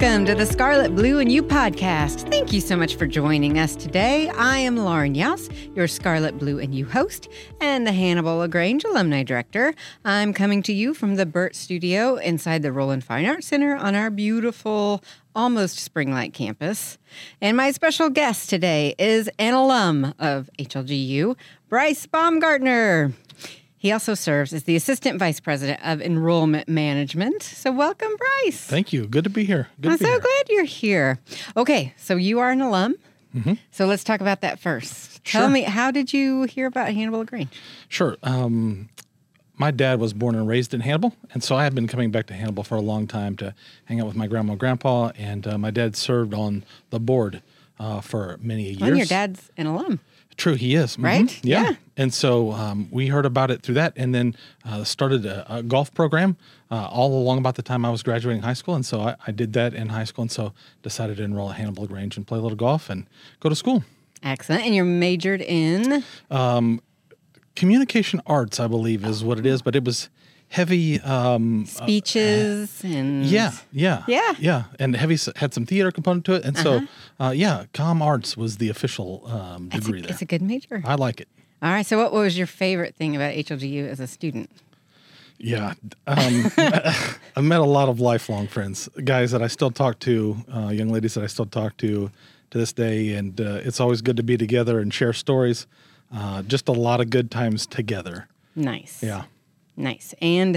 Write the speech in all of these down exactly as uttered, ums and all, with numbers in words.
Welcome to the Scarlet, Blue, and You podcast. Thank you so much for joining us today. I am Lauren Yaus, your Scarlet, Blue, and You host, and the Hannibal LaGrange Alumni Director. I'm coming to you from the Burt Studio inside the Roland Fine Arts Center on our beautiful, almost spring-like campus. And my special guest today is an alum of H L G U, Bryce Baumgartner. He also serves as the Assistant Vice President of Enrollment Management. So welcome, Bryce. Thank you. Good to be here. Good I'm to be so here. glad you're here. Okay, so you are an alum. Mm-hmm. So let's talk about that first. Sure. Tell me, how did you hear about Hannibal LaGrange? Sure. Um, my dad was born and raised in Hannibal, and so I have been coming back to Hannibal for a long time to hang out with my grandma and grandpa, and uh, my dad served on the board uh, for many years. Well, your dad's an alum. True, he is. Mm-hmm. Right? Yeah. Yeah. And so um, we heard about it through that, and then uh, started a, a golf program uh, all along about the time I was graduating high school. And so I, I did that in high school, and so decided to enroll at Hannibal LaGrange and play a little golf and go to school. Excellent. And you're majored in? Um, communication arts, I believe, is what it is, but it was heavy. Um, Speeches uh, and... Yeah, yeah. Yeah. Yeah. And heavy, had some theater component to it. And Uh-huh. so, uh, yeah, comm arts was the official um, It's degree a, there. it's a good major. I like it. All right. So what was your favorite thing about H L G U as a student? Yeah. Um, I've met a lot of lifelong friends, guys that I still talk to, uh, young ladies that I still talk to to this day. And uh, it's always good to be together and share stories. Uh, just a lot of good times together. Nice. Yeah. Nice. And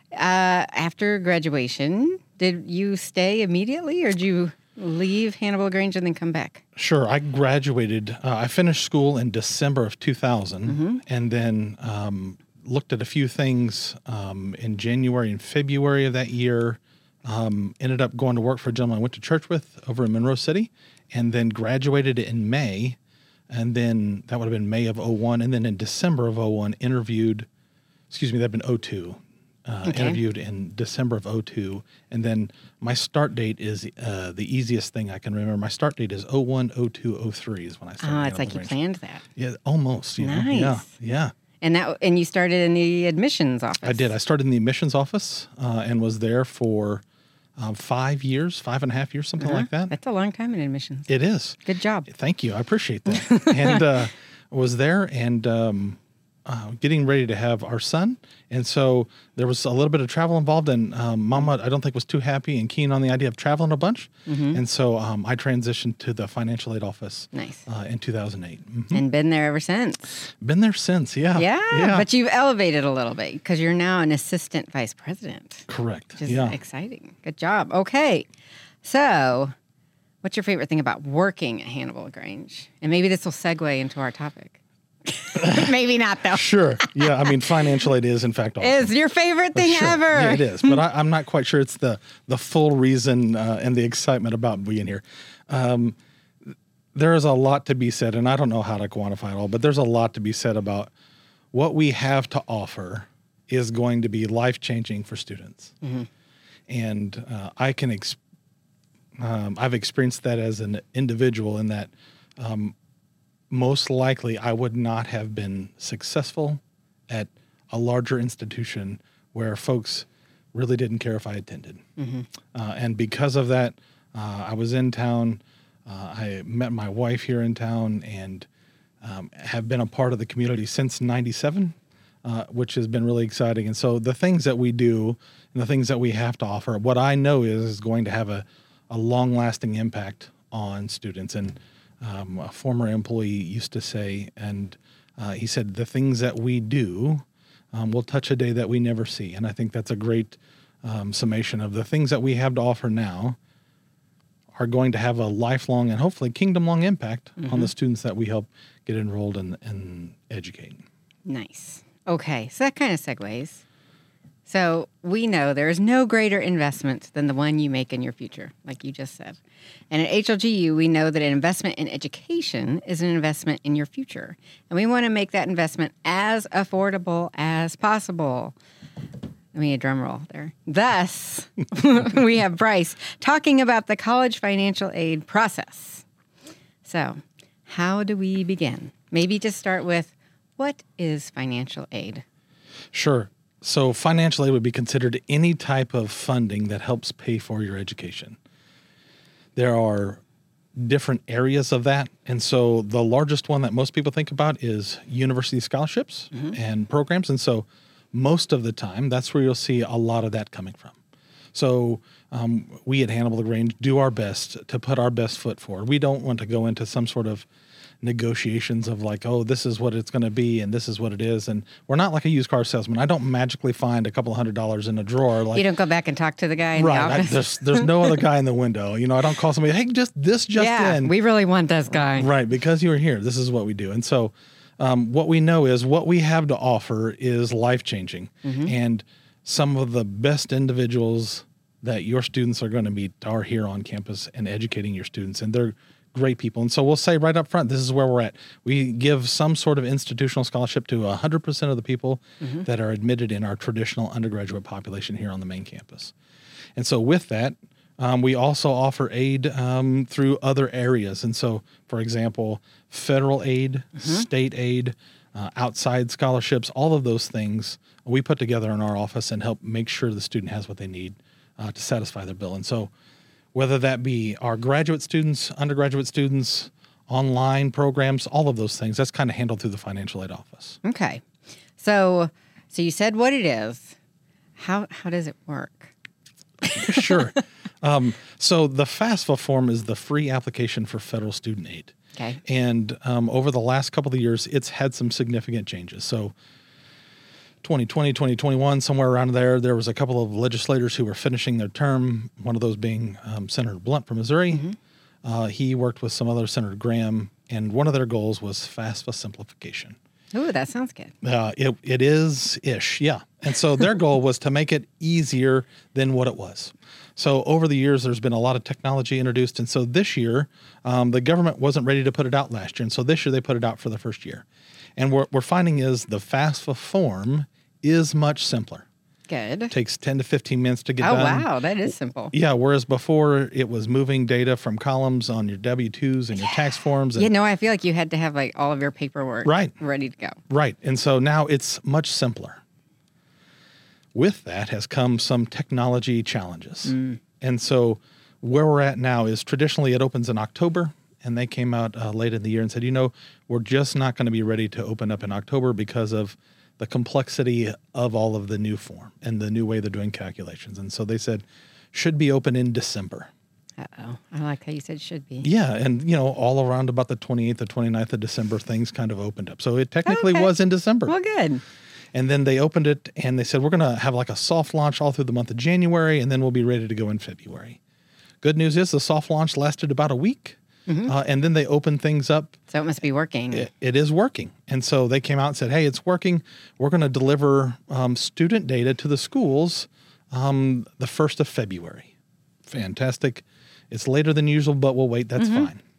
uh, after graduation, did you stay immediately or did you leave Hannibal LaGrange and then come back? Sure. I graduated. Uh, I finished school in December of two thousand, Mm-hmm. and then um, looked at a few things um, in January and February of that year. Um, ended up going to work for a gentleman I went to church with over in Monroe City, and then graduated in May. And then that would have been May of oh one. And then in December of oh one, interviewed, excuse me, that'd been oh two. Uh, Okay. Interviewed in December of oh two. And then my start date is uh, the easiest thing I can remember. My start date is oh one, oh two, oh three is when I started. Oh, it's Hannibal like you LaGrange. planned that. Yeah, almost. You know? Nice. Yeah, yeah. And that and you started in the admissions office. I did. I started in the admissions office uh, and was there for um, five years, five and a half years, something Uh-huh. like that. That's a long time in admissions. It is. Good job. Thank you. I appreciate that. and uh, was there and um, uh, getting ready to have our son. And so there was a little bit of travel involved. And um, Mama, I don't think, was too happy and keen on the idea of traveling a bunch. Mm-hmm. And so um, I transitioned to the financial aid office Nice. uh, in two thousand eight. Mhm. And been there ever since. Been there since. Yeah. Yeah, but you've elevated a little bit because you're now an assistant vice president, Correct. which is Yeah. exciting. Good job. Okay. So what's your favorite thing about working at Hannibal LaGrange? And maybe this will segue into our topic. Maybe not, though. Sure. Yeah. I mean, financial aid is, in fact, awesome. It's your favorite thing Sure. ever. Yeah, it is. But I, I'm not quite sure it's the the full reason uh, and the excitement about being here. Um, there is a lot to be said, and I don't know how to quantify it all, but there's a lot to be said about what we have to offer is going to be life-changing for students. Mm-hmm. And uh, I can, ex- um, I've experienced that as an individual in that um, most likely I would not have been successful at a larger institution where folks really didn't care if I attended. Mm-hmm. Uh, and because of that, uh, I was in town. Uh, I met my wife here in town and um, have been a part of the community since ninety-seven, uh, which has been really exciting. And so the things that we do and the things that we have to offer, what I know is, is going to have a, a long-lasting impact on students. And um, a former employee used to say, and uh, he said, the things that we do um, will touch a day that we never see. And I think that's a great um, summation of the things that we have to offer now are going to have a lifelong and hopefully kingdom-long impact Mm-hmm. on the students that we help get enrolled and, and educate. Nice. Okay, so that kind of segues. So we know there is no greater investment than the one you make in your future, like you just said. And at H L G U, we know that an investment in education is an investment in your future. And we want to make that investment as affordable as possible. Let me a drum roll there. Thus, we have Bryce talking about the college financial aid process. So how do we begin? Maybe just start with, what is financial aid? Sure. So financial aid would be considered any type of funding that helps pay for your education. there are different areas of that. And so the largest one that most people think about is university scholarships mm-hmm. and programs. And so most of the time, that's where you'll see a lot of that coming from. So um, we at Hannibal LaGrange do our best to put our best foot forward. We don't want to go into some sort of negotiations of like, oh, this is what it's going to be and this is what it is. And we're not like a used car salesman. I don't magically find a couple of hundred dollars in a drawer. Like, you don't go back and talk to the guy in right, the office? I, there's, there's no other guy in the window. You know, I don't call somebody, hey, just this just yeah, in. we really want this guy. Right, because you were here. This is what we do. And so um, what we know is what we have to offer is life-changing. Mm-hmm. And some of the best individuals that your students are going to meet are here on campus and educating your students. And they're great people. And so we'll say right up front, this is where we're at. We give some sort of institutional scholarship to one hundred percent of the people mm-hmm. that are admitted in our traditional undergraduate population here on the main campus. And so with that, um, we also offer aid um, through other areas. And so, for example, federal aid, mm-hmm. state aid, uh, outside scholarships, all of those things we put together in our office and help make sure the student has what they need uh, to satisfy their bill. And so whether that be our graduate students, undergraduate students, online programs, all of those things, that's kind of handled through the financial aid office. Okay. So so you said what it is. How how does it work? Sure. Um, so the FAFSA form is the free application for federal student aid. Okay. And um, over the last couple of years, it's had some significant changes. So twenty twenty, twenty twenty-one, somewhere around there, there was a couple of legislators who were finishing their term, one of those being um, Senator Blunt from Missouri. Mm-hmm. Uh, he worked with some other, Senator Graham, and one of their goals was FAFSA simplification. Ooh, that sounds good. Uh, it It is-ish, yeah. And so their goal was to make it easier than what it was. So over the years, there's been a lot of technology introduced. And so this year, um, the government wasn't ready to put it out last year. And so this year, they put it out for the first year. And what we're finding is the FAFSA form is much simpler. Good. It takes ten to fifteen minutes to get oh, done. Oh, wow. That is simple. Yeah. Whereas before, it was moving data from columns on your W two's and your tax forms. And, yeah, no, I feel like you had to have like all of your paperwork right. ready to go. Right. And so now it's much simpler. With that has come some technology challenges. Mm. And so where we're at now is traditionally it opens in October. And they came out uh, late in the year and said, you know, we're just not going to be ready to open up in October because of the complexity of all of the new form and the new way they're doing calculations. And so they said, should be open in December. Uh-oh. I like how you said should be. Yeah. And, you know, all around about the twenty-eighth or twenty-ninth of December, things kind of opened up. So it technically okay. was in December. Well, good. And then they opened it and they said, we're going to have like a soft launch all through the month of January, and then we'll be ready to go in February. Good news is the soft launch lasted about a week. Mm-hmm. Uh, and then they opened things up. So it must be working. It, it is working. And so they came out and said, hey, it's working. We're going to deliver um, student data to the schools um, the first of February. Fantastic. It's later than usual, but we'll wait. That's mm-hmm. fine.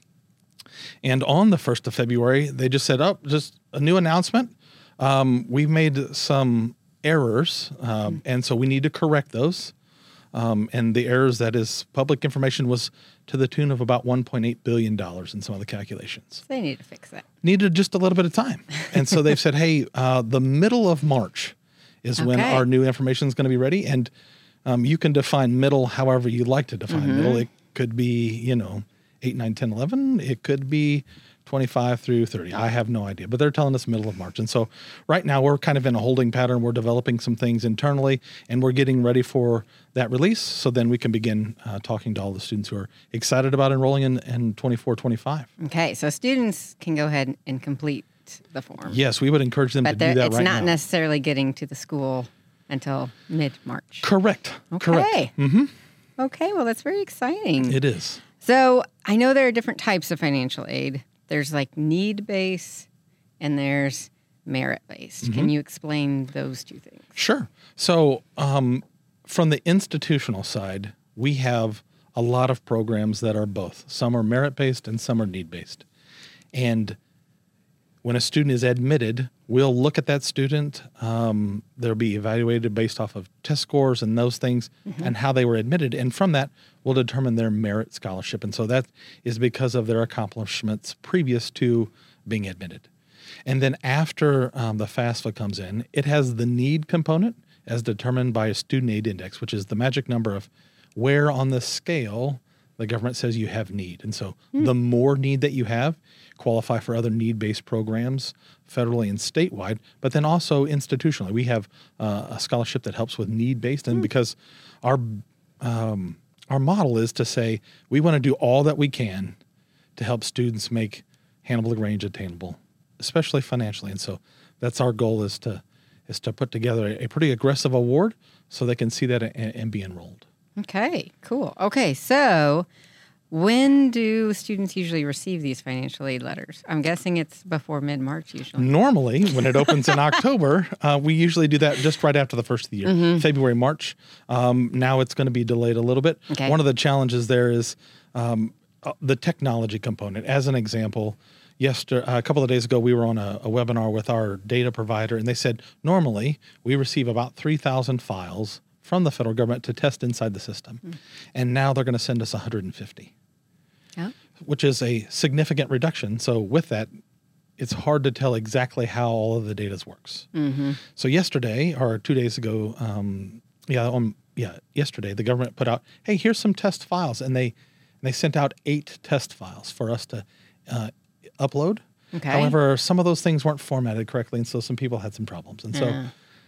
And on the first of February, they just said, oh, just a new announcement. Um, we've made some errors, uh, mm-hmm. and so we need to correct those. Um, and the errors, that is public information, was to the tune of about one point eight billion dollars in some of the calculations. They need to fix that. Needed just a little bit of time. And so they've said, hey, uh, the middle of March is okay. when our new information is going to be ready. And um, you can define middle however you like to define mm-hmm. middle. It could be, you know, eight, nine, ten, eleven. It could be twenty-five through thirty. I have no idea, but they're telling us middle of March. And so right now we're kind of in a holding pattern. We're developing some things internally, and we're getting ready for that release. So then we can begin uh, talking to all the students who are excited about enrolling in, in twenty-four twenty-five. Okay. So students can go ahead and complete the form. Yes, we would encourage them but to do that right now. But it's not necessarily getting to the school until mid-March. Correct. Okay. Correct. Mm-hmm. Okay. Well, that's very exciting. It is. So I know there are different types of financial aid. There's like need-based and there's merit-based. Mm-hmm. Can you explain those two things? Sure. So um, from the institutional side, we have a lot of programs that are both. Some are merit-based and some are need-based. And when a student is admitted, we'll look at that student. Um, they'll be evaluated based off of test scores and those things mm-hmm. and how they were admitted. And from that, we'll determine their merit scholarship. And so that is because of their accomplishments previous to being admitted. And then after um, the FAFSA comes in, it has the need component as determined by a student aid index, which is the magic number of where on the scale the government says you have need. And so mm. the more need that you have, qualify for other need-based programs federally and statewide, but then also institutionally. We have uh, a scholarship that helps with need-based, and mm. because our um, our model is to say we want to do all that we can to help students make Hannibal LaGrange attainable, especially financially. And so that's our goal, is to is to put together a, a pretty aggressive award so they can see that and, and be enrolled. Okay, cool. Okay, so when do students usually receive these financial aid letters? I'm guessing it's before mid-March usually. Normally, when it opens in October, uh, we usually do that just right after the first of the year, mm-hmm. February, March. Um, now it's going to be delayed a little bit. Okay. One of the challenges there is um, uh, the technology component. As an example, yesterday, uh, a couple of days ago, we were on a, a webinar with our data provider, and they said normally we receive about three thousand files from the federal government to test inside the system. Mm. And now they're going to send us one hundred fifty. Oh. Which is a significant reduction. So with that, it's hard to tell exactly how all of the data works. Mm-hmm. So yesterday, or two days ago, um, yeah, um, yeah, yesterday, the government put out, hey, here's some test files. And they, they sent out eight test files for us to uh, upload. Okay. However, some of those things weren't formatted correctly, and so some people had some problems. And so uh,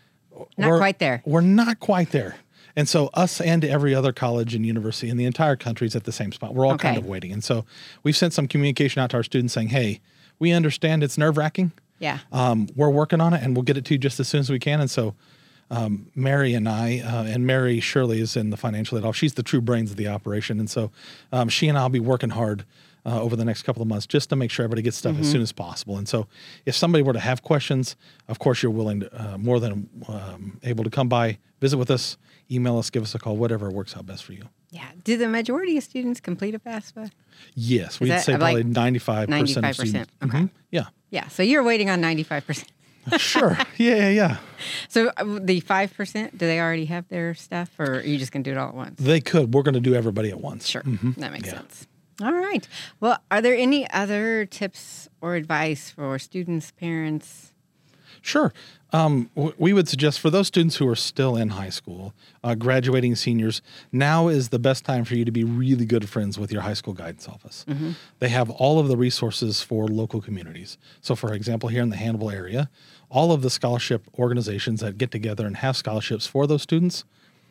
not quite there. We're not quite there. And so us and every other college and university in the entire country is at the same spot. We're all okay. kind of waiting. And so we've sent some communication out to our students saying, hey, we understand it's nerve-wracking. Yeah. Um, we're working on it, and we'll get it to you just as soon as we can. And so um, Mary and I, uh, and Mary Shirley is in the financial aid office. She's the true brains of the operation. And so um, she and I will be working hard Uh, over the next couple of months, just to make sure everybody gets stuff mm-hmm. as soon as possible. And so if somebody were to have questions, of course, you're willing to, uh, more than um, able to come by, visit with us, email us, give us a call, whatever works out best for you. Yeah. Do the majority of students complete a FAFSA? Yes. We'd say probably like ninety-five percent ninety-five percent. of students. Okay. Mm-hmm. Yeah. Yeah. So you're waiting on ninety-five percent. Sure. Yeah, yeah, yeah. So uh, the five percent, do they already have their stuff, or are you just going to do it all at once? They could. We're going to do everybody at once. Sure. Mm-hmm. That makes yeah. sense. All right. Well, are there any other tips or advice for students, parents? Sure. Um, w- we would suggest for those students who are still in high school, uh, graduating seniors, now is the best time for you to be really good friends with your high school guidance office. Mm-hmm. They have all of the resources for local communities. So, for example, here in the Hannibal area, all of the scholarship organizations that get together and have scholarships for those students,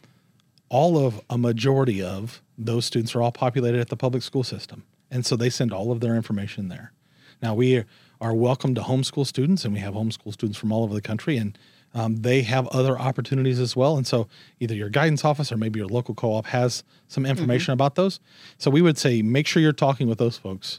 all of a majority of those students are all populated at the public school system. And so they send all of their information there. Now, we are welcome to homeschool students, and we have homeschool students from all over the country, and um, they have other opportunities as well. And so either your guidance office or maybe your local co-op has some information mm-hmm. about those. So we would say make sure you're talking with those folks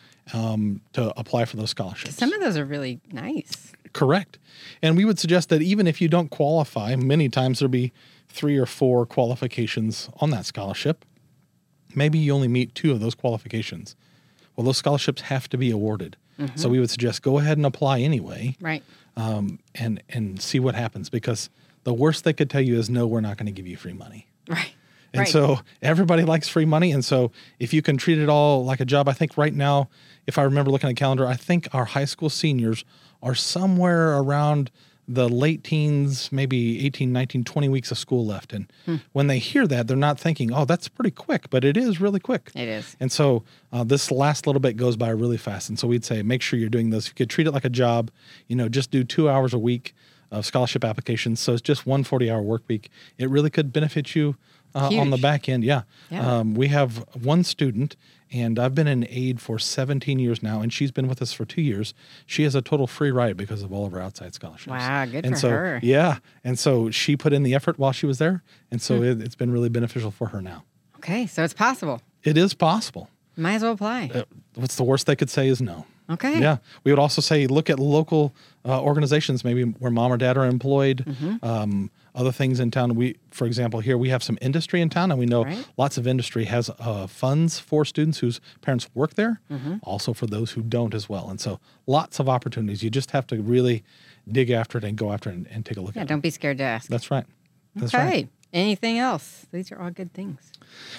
um, to apply for those scholarships. Some of those are really nice. Correct. And we would suggest that even if you don't qualify, many times there'll be three or four qualifications on that scholarship. Maybe you only meet two of those qualifications. Well, those scholarships have to be awarded. Mm-hmm. So we would suggest go ahead and apply anyway. Right. Um, and, and see what happens, because the worst they could tell you is, no, we're not going to give you free money. Right. And right. so everybody likes free money. And so if you can treat it all like a job, I think right now, if I remember looking at the calendar, I think our high school seniors are somewhere around the late teens, maybe eighteen, nineteen, twenty weeks of school left. And hmm. when they hear that, they're not thinking, oh, that's pretty quick, but it is really quick. It is. And so uh, this last little bit goes by really fast. And so we'd say, make sure you're doing this. If you could treat it like a job, you know, just do two hours a week of scholarship applications. So it's just one forty-hour work week. It really could benefit you uh, on the back end. Yeah. yeah. Um, we have one student, and I've been in aid for seventeen years now, and she's been with us for two years. She has a total free ride because of all of our outside scholarships. Wow, good and for so, her. Yeah, and so she put in the effort while she was there, and so hmm. it, it's been really beneficial for her now. Okay, so it's possible. It is possible. Might as well apply. Uh, what's the worst they could say is no. Okay. Yeah. We would also say look at local uh, organizations, maybe where mom or dad are employed, mm-hmm. um, other things in town. We, for example, here we have some industry in town, and we know right. lots of industry has uh, funds for students whose parents work there, mm-hmm. also for those who don't as well. And so lots of opportunities. You just have to really dig after it and go after it and, and take a look yeah, at it. Yeah, don't be scared to ask. That's right. That's okay. right. Anything else? These are all good things.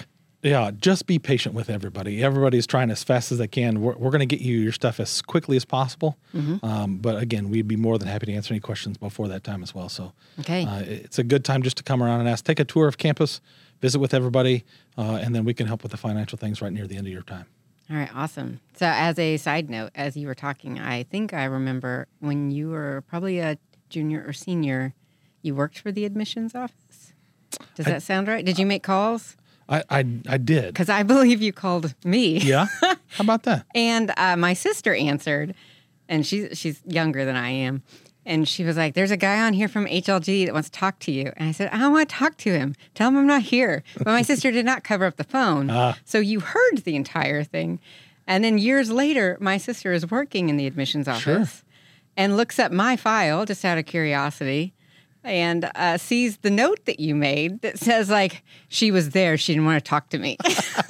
Yeah, just be patient with everybody. Everybody's trying as fast as they can. We're, we're going to get you your stuff as quickly as possible. Mm-hmm. Um, but again, we'd be more than happy to answer any questions before that time as well. So okay. uh, it's a good time just to come around and ask. Take a tour of campus, visit with everybody, uh, and then we can help with the financial things right near the end of your time. All right, awesome. So as a side note, as you were talking, I think I remember when you were probably a junior or senior, you worked for the admissions office. Does I, that sound right? Did you make calls? I, I, I did. Because I believe you called me. Yeah? How about that? And uh, my sister answered, and she's, she's younger than I am. And she was like, there's a guy on here from H L G that wants to talk to you. And I said, I don't want to talk to him. Tell him I'm not here. But my sister did not cover up the phone. Uh. So you heard the entire thing. And then years later, my sister is working in the admissions office sure. and looks up my file just out of curiosity and uh, sees the note that you made that says, like, she was there. She didn't want to talk to me.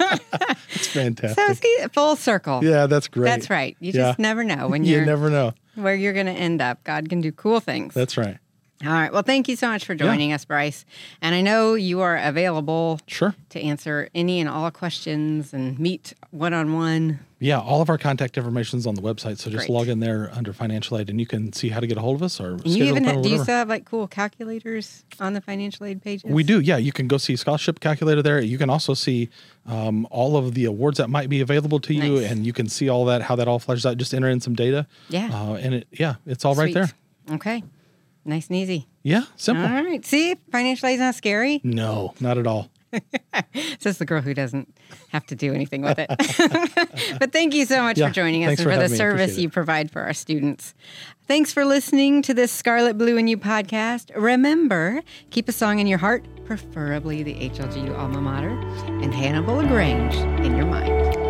That's fantastic. So it's full circle. Yeah, that's great. That's right. You yeah. just never know when you're... You never know. Where you're going to end up. God can do cool things. That's right. All right. Well, thank you so much for joining yeah. us, Bryce. And I know you are available sure. to answer any and all questions and meet one-on-one. Yeah, all of our contact information is on the website, so just Great. log in there under financial aid, and you can see how to get a hold of us or and schedule you even a ha- Do you still have like cool calculators on the financial aid pages? We do, yeah. You can go see scholarship calculator there. You can also see um, all of the awards that might be available to you, nice. and you can see all that, how that all fleshes out. Just enter in some data. Yeah. Uh, and it, yeah, it's all Sweet. right there. Okay. Nice and easy. Yeah, simple. All right. See, financial aid's not scary. No, not at all. Says the girl who doesn't have to do anything with it. But thank you so much yeah, for joining us and for, for the me. service you provide for our students. Thanks for listening to this Scarlet Blue and You podcast. Remember, keep a song in your heart, preferably the H L G U alma mater, and Hannibal LaGrange in your mind.